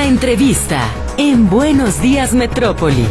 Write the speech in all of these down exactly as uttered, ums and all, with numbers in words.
La entrevista en Buenos Días Metrópoli.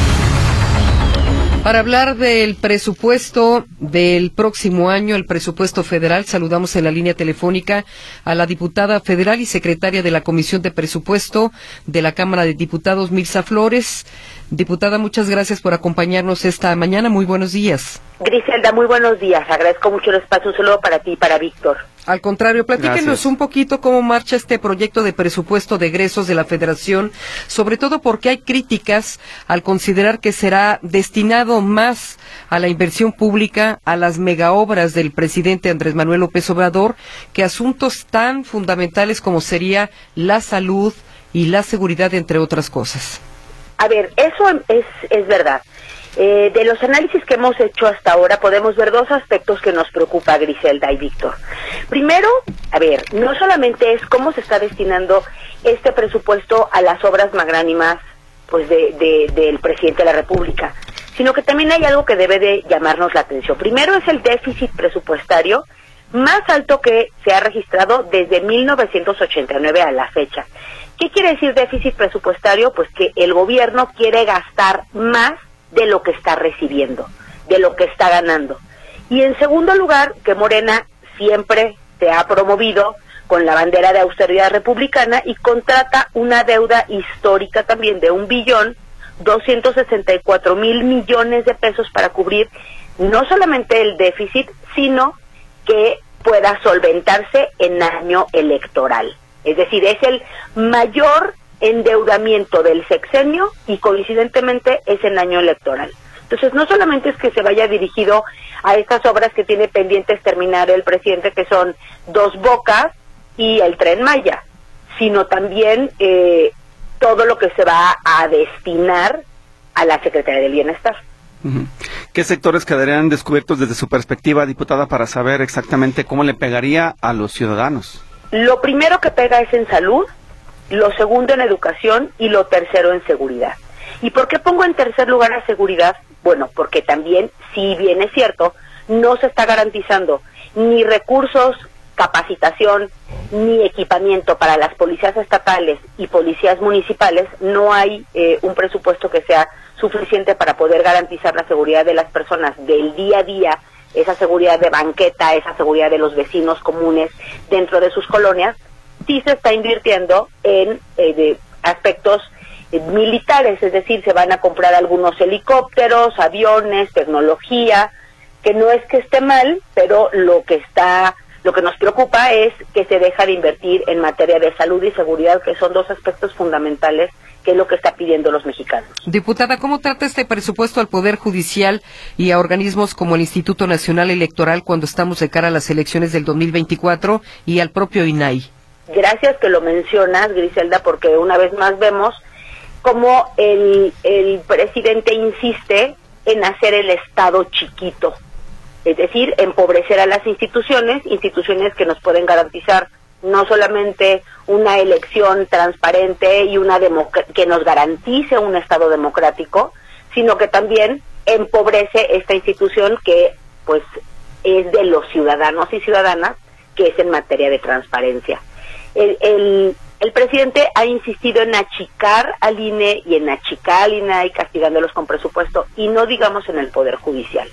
Para hablar del presupuesto del próximo año, el presupuesto federal, saludamos en la línea telefónica a la diputada federal y secretaria de la Comisión de Presupuesto de la Cámara de Diputados, Mirza Flores. Diputada, muchas gracias por acompañarnos esta mañana. Muy buenos días. Griselda, muy buenos días. Agradezco mucho el espacio. Un saludo para ti y para Víctor. Al contrario, platíquenos Gracias. un poquito cómo marcha este proyecto de presupuesto de egresos de la Federación, sobre todo porque hay críticas al considerar que será destinado más a la inversión pública, a las megaobras del presidente Andrés Manuel López Obrador, que asuntos tan fundamentales como sería la salud y la seguridad, entre otras cosas. A ver, eso es, es verdad. Eh, de los análisis que hemos hecho hasta ahora podemos ver dos aspectos que nos preocupa, Griselda y Víctor. Primero, a ver, no solamente es cómo se está destinando este presupuesto a las obras magnánimas pues de, de, del presidente de la República, sino que también hay algo que debe de llamarnos la atención. Primero es el déficit presupuestario más alto que se ha registrado desde mil novecientos ochenta y nueve a la fecha. ¿Qué quiere decir déficit presupuestario? Pues que el gobierno quiere gastar más de lo que está recibiendo, de lo que está ganando. Y en segundo lugar, que Morena siempre se ha promovido con la bandera de austeridad republicana y contrata una deuda histórica también de un billón doscientos sesenta y cuatro mil millones de pesos para cubrir no solamente el déficit, sino que pueda solventarse en año electoral. Es decir, es el mayor endeudamiento del sexenio y coincidentemente es en año electoral. Entonces, no solamente es que se vaya dirigido a estas obras que tiene pendientes terminar el presidente, que son Dos Bocas y el Tren Maya, sino también eh, todo lo que se va a destinar a la Secretaría del Bienestar. Uh-huh. ¿Qué sectores quedarían descubiertos desde su perspectiva, diputada, para saber exactamente cómo le pegaría a los ciudadanos? Lo primero que pega es en salud, lo segundo en educación y lo tercero en seguridad. ¿Y por qué pongo en tercer lugar a seguridad? Bueno, porque también, si bien es cierto, no se está garantizando ni recursos, capacitación, ni equipamiento para las policías estatales y policías municipales. No hay eh, un presupuesto que sea suficiente para poder garantizar la seguridad de las personas del día a día, esa seguridad de banqueta, esa seguridad de los vecinos comunes dentro de sus colonias. Sí se está invirtiendo en eh, de aspectos eh, militares, es decir, se van a comprar algunos helicópteros, aviones, tecnología, que no es que esté mal, pero lo que está, lo que nos preocupa es que se deja de invertir en materia de salud y seguridad, que son dos aspectos fundamentales, que es lo que está pidiendo los mexicanos. Diputada, ¿cómo trata este presupuesto al Poder Judicial y a organismos como el Instituto Nacional Electoral cuando estamos de cara a las elecciones del dos mil veinticuatro y al propio I N A I? Gracias que lo mencionas, Griselda, porque una vez más vemos cómo el, el presidente insiste en hacer el Estado chiquito, es decir, empobrecer a las instituciones, instituciones que nos pueden garantizar no solamente una elección transparente y una democ- que nos garantice un Estado democrático, sino que también empobrece esta institución que pues es de los ciudadanos y ciudadanas, que es en materia de transparencia. El, el, el presidente ha insistido en achicar al I N E y en achicar al I N A I, castigándolos con presupuesto, y no digamos en el Poder Judicial.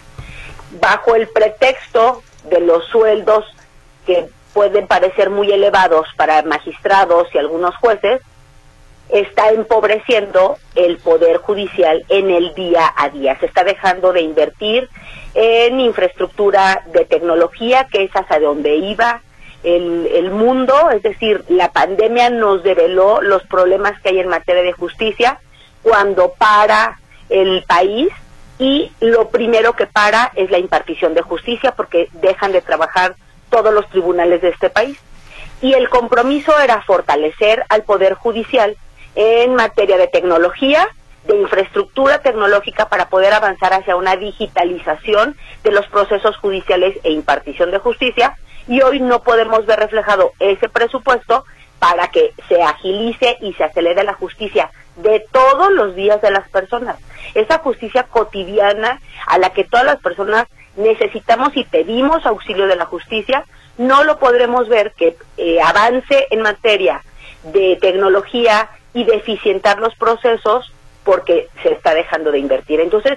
Bajo el pretexto de los sueldos que pueden parecer muy elevados para magistrados y algunos jueces, está empobreciendo el Poder Judicial en el día a día. Se está dejando de invertir en infraestructura de tecnología, que es hacia donde iba el, el mundo, es decir, la pandemia nos develó los problemas que hay en materia de justicia cuando para el país, y lo primero que para es la impartición de justicia, porque dejan de trabajar todos los tribunales de este país. Y el compromiso era fortalecer al Poder Judicial en materia de tecnología, de infraestructura tecnológica, para poder avanzar hacia una digitalización de los procesos judiciales e impartición de justicia, y hoy no podemos ver reflejado ese presupuesto para que se agilice y se acelere la justicia de todos los días de las personas, esa justicia cotidiana a la que todas las personas necesitamos y pedimos auxilio de la justicia. No lo podremos ver que eh, avance en materia de tecnología y deficientar los procesos porque se está dejando de invertir. Entonces,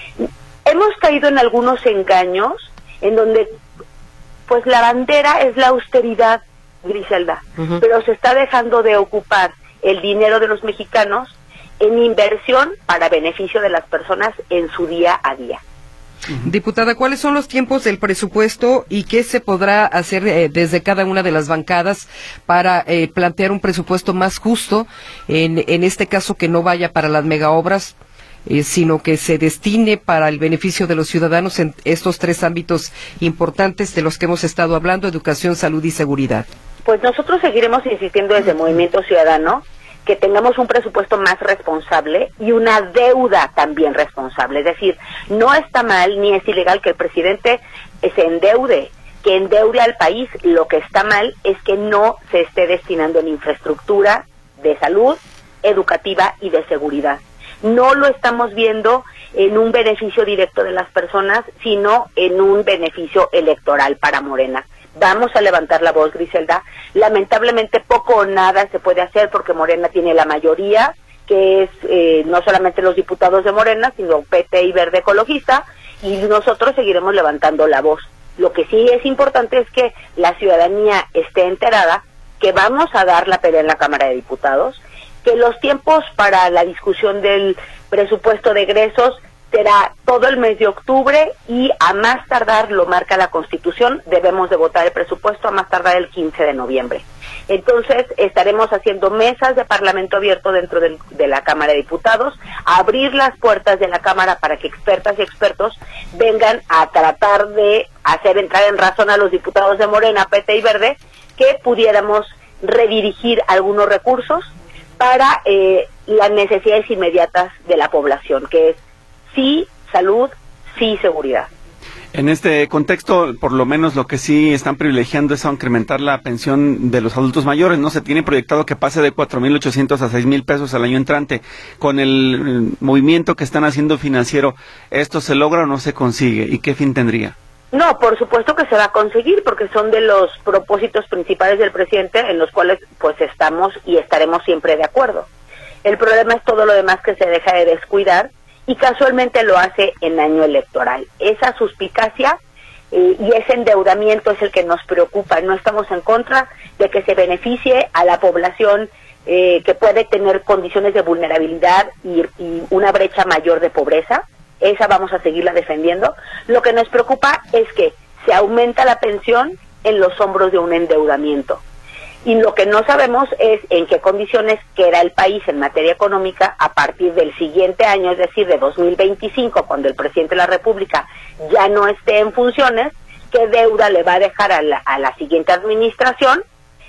hemos caído en algunos engaños en donde pues la bandera es la austeridad, Griselda, uh-huh. pero se está dejando de ocupar el dinero de los mexicanos en inversión para beneficio de las personas en su día a día. Diputada, ¿cuáles son los tiempos del presupuesto y qué se podrá hacer eh, desde cada una de las bancadas para eh, plantear un presupuesto más justo, en, en este caso que no vaya para las megaobras, eh, sino que se destine para el beneficio de los ciudadanos en estos tres ámbitos importantes de los que hemos estado hablando: educación, salud y seguridad? Pues nosotros seguiremos insistiendo desde Movimiento Ciudadano que tengamos un presupuesto más responsable y una deuda también responsable. Es decir, no está mal ni es ilegal que el presidente se endeude, que endeude al país. Lo que está mal es que no se esté destinando en infraestructura de salud, educativa y de seguridad. No lo estamos viendo en un beneficio directo de las personas, sino en un beneficio electoral para Morena. Vamos a levantar la voz, Griselda. Lamentablemente poco o nada se puede hacer porque Morena tiene la mayoría, que es eh, no solamente los diputados de Morena, sino P T y Verde Ecologista, y nosotros seguiremos levantando la voz. Lo que sí es importante es que la ciudadanía esté enterada que vamos a dar la pelea en la Cámara de Diputados, que los tiempos para la discusión del presupuesto de egresos será todo el mes de octubre y a más tardar, lo marca la Constitución, debemos de votar el presupuesto a más tardar el quince de noviembre. Entonces estaremos haciendo mesas de Parlamento abierto dentro del, de la Cámara de Diputados, abrir las puertas de la Cámara para que expertas y expertos vengan a tratar de hacer entrar en razón a los diputados de Morena, P T y Verde, que pudiéramos redirigir algunos recursos para eh, las necesidades inmediatas de la población, que es sí salud, sí seguridad. En este contexto, por lo menos lo que sí están privilegiando es a incrementar la pensión de los adultos mayores, ¿no? Se tiene proyectado que pase de cuatro mil ochocientos a seis mil pesos al año entrante. Con el movimiento que están haciendo financiero, ¿esto se logra o no se consigue? ¿Y qué fin tendría? No, por supuesto que se va a conseguir, porque son de los propósitos principales del presidente en los cuales pues estamos y estaremos siempre de acuerdo. El problema es todo lo demás que se deja de descuidar y casualmente lo hace en año electoral. Esa suspicacia eh, y ese endeudamiento es el que nos preocupa. No estamos en contra de que se beneficie a la población eh, que puede tener condiciones de vulnerabilidad y, y una brecha mayor de pobreza. Esa vamos a seguirla defendiendo. Lo que nos preocupa es que se aumenta la pensión en los hombros de un endeudamiento. Y lo que no sabemos es en qué condiciones queda el país en materia económica a partir del siguiente año, es decir, de dos mil veinticinco, cuando el presidente de la República ya no esté en funciones, qué deuda le va a dejar a la, a la siguiente administración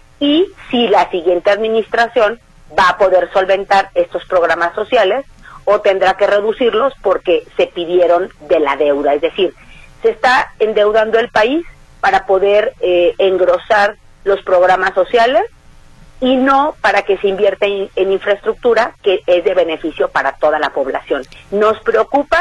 y si la siguiente administración va a poder solventar estos programas sociales o tendrá que reducirlos porque se pidieron de la deuda. Es decir, se está endeudando el país para poder eh, engrosar los programas sociales y no para que se invierta en, en infraestructura que es de beneficio para toda la población. Nos preocupa,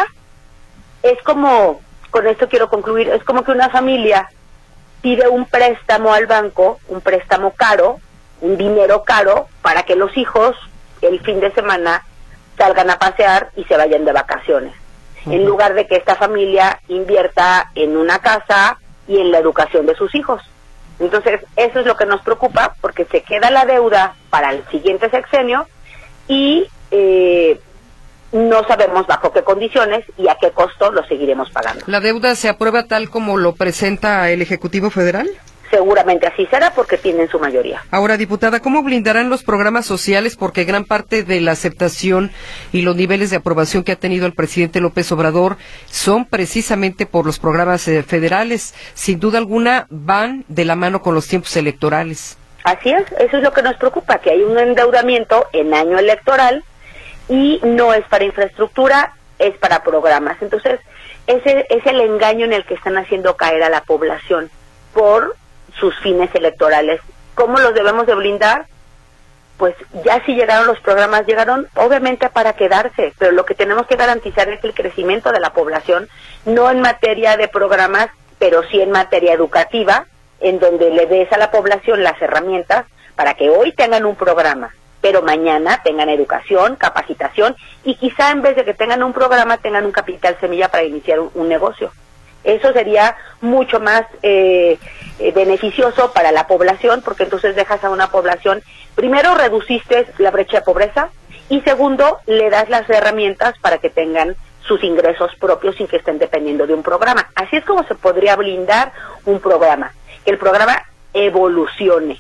es como, con esto quiero concluir, es como que una familia pide un préstamo al banco, un préstamo caro, un dinero caro, para que los hijos el fin de semana salgan a pasear y se vayan de vacaciones, uh-huh. en lugar de que esta familia invierta en una casa y en la educación de sus hijos. Entonces, eso es lo que nos preocupa, porque se queda la deuda para el siguiente sexenio y eh, no sabemos bajo qué condiciones y a qué costo lo seguiremos pagando. ¿La deuda se aprueba tal como lo presenta el Ejecutivo Federal? Seguramente así será porque tienen su mayoría. Ahora, diputada, ¿cómo blindarán los programas sociales? Porque gran parte de la aceptación y los niveles de aprobación que ha tenido el presidente López Obrador son precisamente por los programas eh, federales. Sin duda alguna van de la mano con los tiempos electorales. Así es, eso es lo que nos preocupa, que hay un endeudamiento en año electoral y no es para infraestructura, es para programas. Entonces, ese es el engaño en el que están haciendo caer a la población por sus fines electorales. ¿Cómo los debemos de blindar? Pues ya si llegaron los programas, llegaron obviamente para quedarse, pero lo que tenemos que garantizar es el crecimiento de la población, no en materia de programas, pero sí en materia educativa, en donde le des a la población las herramientas para que hoy tengan un programa, pero mañana tengan educación, capacitación y quizá en vez de que tengan un programa tengan un capital semilla para iniciar un, un negocio. Eso sería mucho más eh, eh, beneficioso para la población, porque entonces dejas a una población, primero reduciste la brecha de pobreza y segundo le das las herramientas para que tengan sus ingresos propios sin que estén dependiendo de un programa. Así es como se podría blindar un programa, que el programa evolucione.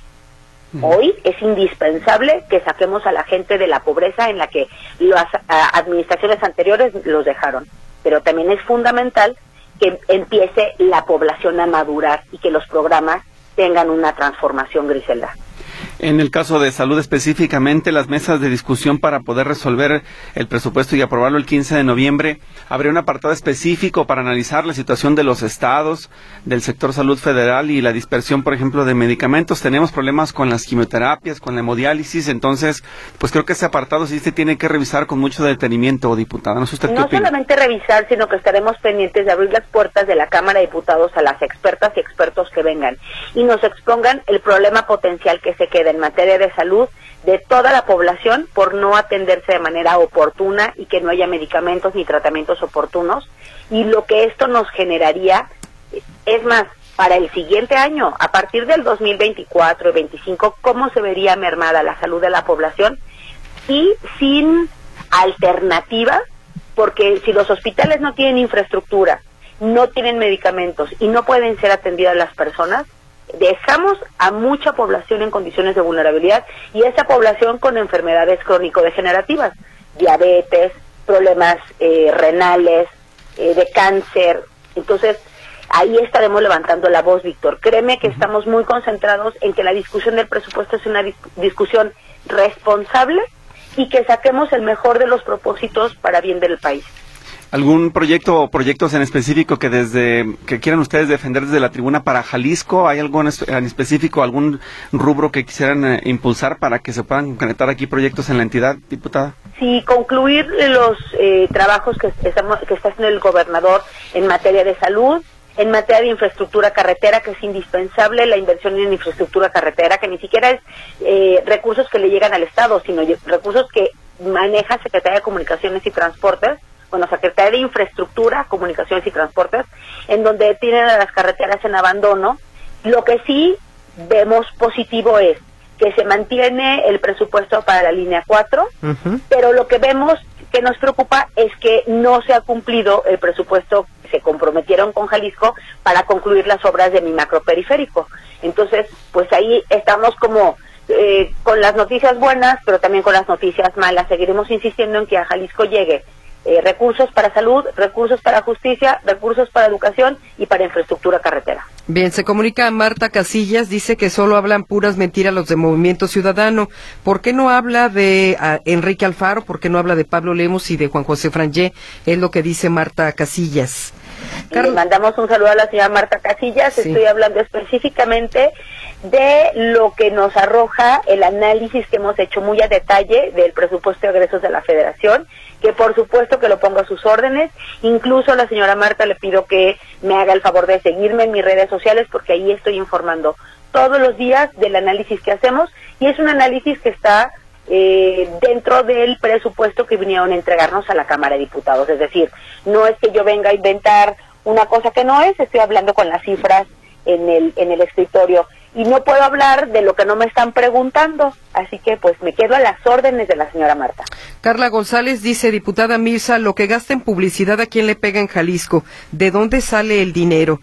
Hoy es indispensable que saquemos a la gente de la pobreza en la que las a, administraciones anteriores los dejaron, pero también es fundamental que empiece la población a madurar y que los programas tengan una transformación, Griselda. En el caso de salud específicamente, las mesas de discusión para poder resolver el presupuesto y aprobarlo el quince de noviembre, ¿habría un apartado específico para analizar la situación de los estados, del sector salud federal y la dispersión, por ejemplo, de medicamentos? Tenemos problemas con las quimioterapias, con la hemodiálisis, entonces, pues creo que ese apartado sí se tiene que revisar con mucho detenimiento, diputada. No sé usted qué No opina. solamente revisar, sino que estaremos pendientes de abrir las puertas de la Cámara de Diputados a las expertas y expertos que vengan y nos expongan el problema potencial que se queda en materia de salud de toda la población por no atenderse de manera oportuna y que no haya medicamentos ni tratamientos oportunos, y lo que esto nos generaría, es más, para el siguiente año, a partir del dos mil veinticuatro y veinticinco, cómo se vería mermada la salud de la población y sin alternativa, porque si los hospitales no tienen infraestructura, no tienen medicamentos y no pueden ser atendidas las personas, dejamos a mucha población en condiciones de vulnerabilidad y esa población con enfermedades crónico-degenerativas, diabetes, problemas eh, renales, eh, de cáncer. Entonces, ahí estaremos levantando la voz, Víctor. Créeme que estamos muy concentrados en que la discusión del presupuesto es una dis- discusión responsable y que saquemos el mejor de los propósitos para bien del país. ¿Algún proyecto o proyectos en específico que desde que quieran ustedes defender desde la tribuna para Jalisco? ¿Hay algo en, es, en específico, algún rubro que quisieran eh, impulsar para que se puedan concretar aquí proyectos en la entidad, diputada? Sí, concluir los eh, trabajos que, estamos, que está haciendo el gobernador en materia de salud, en materia de infraestructura carretera, que es indispensable la inversión en infraestructura carretera, que ni siquiera es eh, recursos que le llegan al Estado, sino recursos que maneja Secretaría de Comunicaciones y Transportes, bueno, Secretaría de Infraestructura, Comunicaciones y Transportes, en donde tienen a las carreteras en abandono. Lo que sí vemos positivo es que se mantiene el presupuesto para la línea cuatro, uh-huh. Pero lo que vemos que nos preocupa es que no se ha cumplido el presupuesto que se comprometieron con Jalisco para concluir las obras de mi macroperiférico. Entonces, pues ahí estamos como eh, con las noticias buenas, pero también con las noticias malas. Seguiremos insistiendo en que a Jalisco llegue Eh, recursos para salud, recursos para justicia, recursos para educación y para infraestructura carretera. Bien, se comunica a Marta Casillas, dice que solo hablan puras mentiras los de Movimiento Ciudadano. ¿Por qué no habla de uh, Enrique Alfaro? ¿Por qué no habla de Pablo Lemus y de Juan José Frangé? Es lo que dice Marta Casillas. Carlos. Le mandamos un saludo a la señora Marta Casillas. Sí. Estoy hablando específicamente de lo que nos arroja el análisis que hemos hecho muy a detalle del presupuesto de egresos de la Federación, que por supuesto que lo pongo a sus órdenes. Incluso a la señora Marta le pido que me haga el favor de seguirme en mis redes sociales, porque ahí estoy informando todos los días del análisis que hacemos, y es un análisis que está eh, dentro del presupuesto que vinieron a entregarnos a la Cámara de Diputados. Es decir, no es que yo venga a inventar una cosa que no es, estoy hablando con las cifras en el en el escritorio, y no puedo hablar de lo que no me están preguntando, así que pues me quedo a las órdenes de la señora Marta. Carla González dice, diputada Mirza, lo que gasta en publicidad, ¿a quién le pega en Jalisco? ¿De dónde sale el dinero?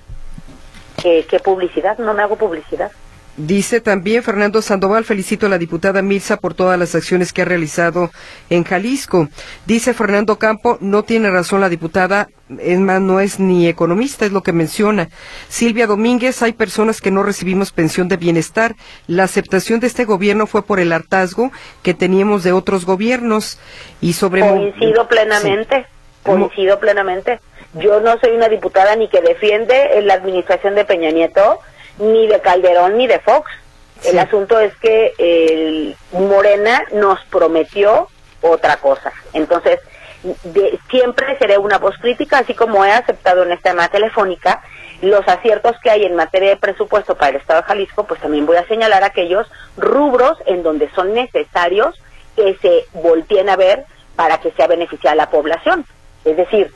¿Qué, qué publicidad? No me hago publicidad. Dice también Fernando Sandoval, felicito a la diputada Mirza por todas las acciones que ha realizado en Jalisco. Dice Fernando Campo, no tiene razón la diputada, es más, no es ni economista, es lo que menciona. Silvia Domínguez, hay personas que no recibimos pensión de bienestar. La aceptación de este gobierno fue por el hartazgo que teníamos de otros gobiernos. Y sobre Coincido plenamente, sí. coincido plenamente. Yo no soy una diputada ni que defiende la administración de Peña Nieto, ni de Calderón ni de Fox. Sí. El asunto es que el Morena nos prometió otra cosa. Entonces, de, siempre seré una voz crítica, así como he aceptado en esta llamada telefónica los aciertos que hay en materia de presupuesto para el Estado de Jalisco, pues también voy a señalar aquellos rubros en donde son necesarios que se volteen a ver para que sea beneficiada la población. Es decir,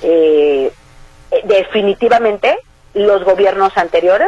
eh, definitivamente los gobiernos anteriores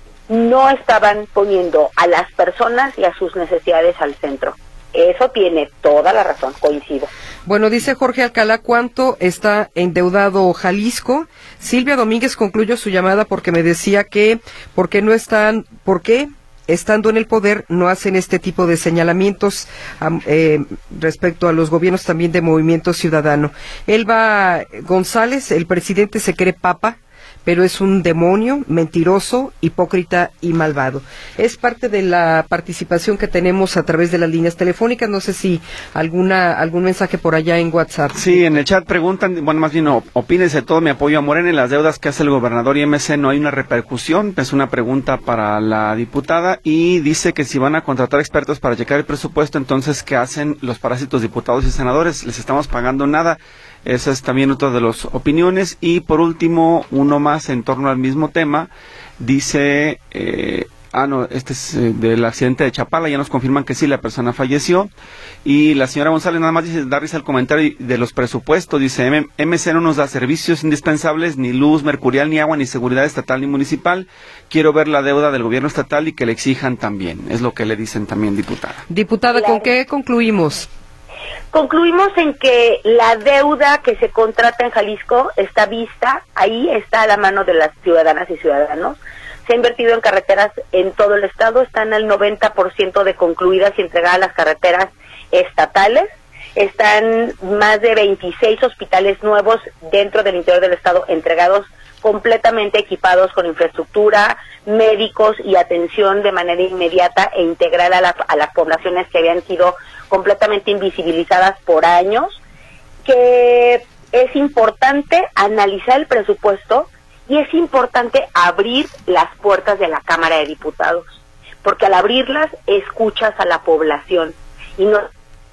no estaban poniendo a las personas y a sus necesidades al centro. Eso tiene toda la razón, coincido. Bueno, dice Jorge Alcalá, ¿cuánto está endeudado Jalisco? Silvia Domínguez concluyó su llamada porque me decía que, ¿por qué no están, por qué estando en el poder no hacen este tipo de señalamientos um, eh, respecto a los gobiernos también de Movimiento Ciudadano? Elba González, el presidente se cree papa, pero es un demonio, mentiroso, hipócrita y malvado. Es parte de la participación que tenemos a través de las líneas telefónicas. No sé si alguna algún mensaje por allá en WhatsApp. Sí, en el chat preguntan, bueno, más bien, opínese todo mi apoyo a Morena en las deudas que hace el gobernador y M C, ¿no hay una repercusión? Es una pregunta para la diputada, y dice que si van a contratar expertos para checar el presupuesto, entonces, ¿qué hacen los parásitos diputados y senadores? ¿Les estamos pagando nada? Esa es también otra de las opiniones. Y por último, uno más en torno al mismo tema, dice, eh, ah no, este es eh, del accidente de Chapala, ya nos confirman que sí, la persona falleció. Y la señora González nada más dice, darles el comentario de los presupuestos, dice, M M C no nos da servicios indispensables, ni luz, mercurial, ni agua, ni seguridad estatal ni municipal. Quiero ver la deuda del gobierno estatal y que le exijan también, es lo que le dicen también, diputada. Diputada, ¿con qué concluimos? Concluimos en que la deuda que se contrata en Jalisco está vista, ahí está a la mano de las ciudadanas y ciudadanos. Se ha invertido en carreteras en todo el estado, están al noventa por ciento de concluidas y entregadas las carreteras estatales. Están más de veintiséis hospitales nuevos dentro del interior del estado entregados, completamente equipados con infraestructura, médicos y atención de manera inmediata e integral a, la, a las poblaciones que habían sido completamente invisibilizadas por años. Que es importante analizar el presupuesto y es importante abrir las puertas de la Cámara de Diputados, porque al abrirlas escuchas a la población y no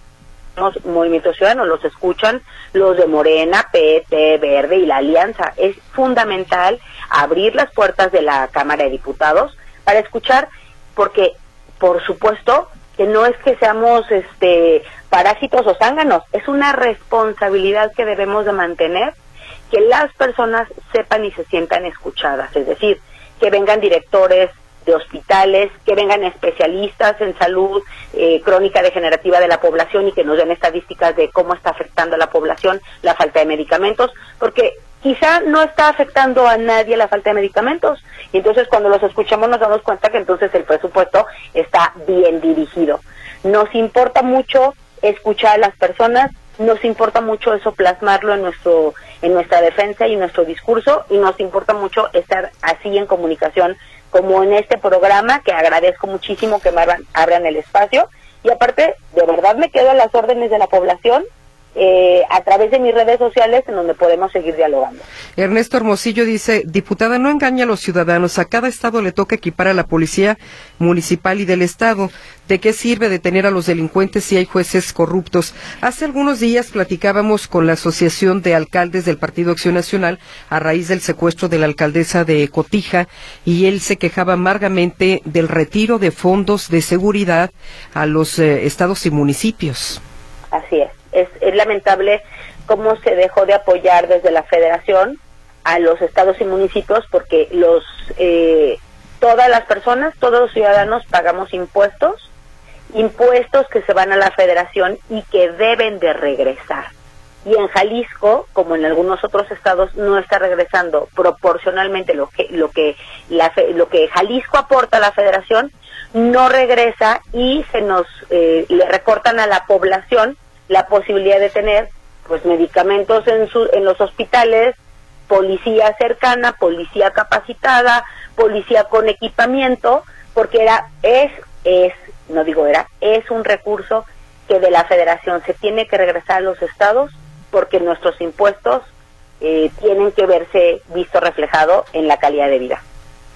Movimiento Ciudadano, los escuchan los de Morena, P T, Verde y la Alianza. Es fundamental abrir las puertas de la Cámara de Diputados para escuchar, porque por supuesto que no es que seamos este parásitos o zánganos, es una responsabilidad que debemos de mantener, que las personas sepan y se sientan escuchadas, es decir, que vengan directores de hospitales, que vengan especialistas en salud eh, crónica degenerativa de la población y que nos den estadísticas de cómo está afectando a la población la falta de medicamentos, porque quizá no está afectando a nadie la falta de medicamentos, y entonces cuando los escuchamos nos damos cuenta que entonces el presupuesto está bien dirigido. Nos importa mucho escuchar a las personas, nos importa mucho eso plasmarlo en nuestro en nuestra defensa y en nuestro discurso, y nos importa mucho estar así en comunicación como en este programa, que agradezco muchísimo que me abran, abran el espacio, y aparte, de verdad me quedo a las órdenes de la población, eh, a través de mis redes sociales en donde podemos seguir dialogando. Ernesto Hermosillo dice, diputada, no engaña a los ciudadanos, a cada estado le toca equipar a la policía municipal y del estado. ¿De qué sirve detener a los delincuentes si hay jueces corruptos? Hace algunos días platicábamos con la Asociación de Alcaldes del Partido Acción Nacional a raíz del secuestro de la alcaldesa de Cotija, y él se quejaba amargamente del retiro de fondos de seguridad a los eh, estados y municipios. Así es. Es, es lamentable cómo se dejó de apoyar desde la federación a los estados y municipios, porque los eh, todas las personas, todos los ciudadanos pagamos impuestos, impuestos que se van a la federación y que deben de regresar. Y en Jalisco, como en algunos otros estados, no está regresando proporcionalmente lo que lo que la lo que Jalisco aporta a la federación, no regresa, y se nos eh, le recortan a la población la posibilidad de tener pues medicamentos en su, en los hospitales, policía cercana, policía capacitada, policía con equipamiento, porque era es es no digo era es un recurso que de la federación se tiene que regresar a los estados, porque nuestros impuestos eh, tienen que verse visto reflejado en la calidad de vida.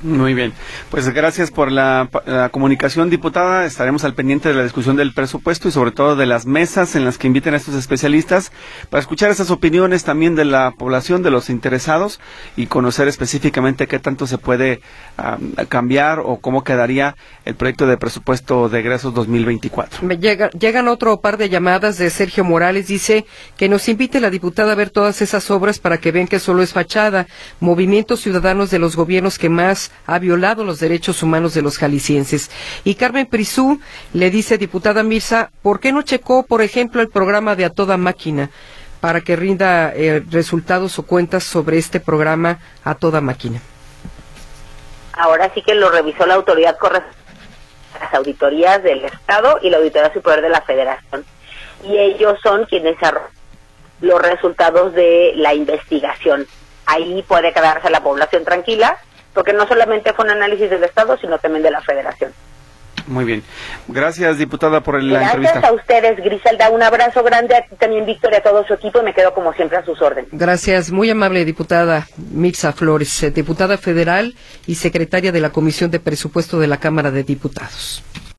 Muy bien, pues gracias por la, la comunicación, diputada. Estaremos al pendiente de la discusión del presupuesto y sobre todo de las mesas en las que inviten a estos especialistas para escuchar esas opiniones también de la población, de los interesados y conocer específicamente qué tanto se puede um, cambiar o cómo quedaría el proyecto de presupuesto de egresos dos mil veinticuatro. Me llega, llegan otro par de llamadas de Sergio Morales, dice que nos invite la diputada a ver todas esas obras para que vean que solo es fachada, movimientos ciudadanos de los gobiernos que más ha violado los derechos humanos de los jaliscienses. Y Carmen Prisú le dice, diputada Mirza, ¿por qué no checó, por ejemplo, el programa de A Toda Máquina para que rinda eh, resultados o cuentas sobre este programa A Toda Máquina? Ahora sí que lo revisó la autoridad correspondiente, las auditorías del Estado y la Auditoría Superior de la Federación. Y ellos son quienes arrojan los resultados de la investigación. Ahí puede quedarse la población tranquila, porque no solamente fue un análisis del Estado, sino también de la Federación. Muy bien. Gracias, diputada, por la Gracias entrevista. Gracias a ustedes, Griselda. Un abrazo grande a ti también, Víctor, y a todo su equipo, y me quedo como siempre a sus órdenes. Gracias. Muy amable, diputada Mirza Flores, diputada federal y secretaria de la Comisión de Presupuesto de la Cámara de Diputados.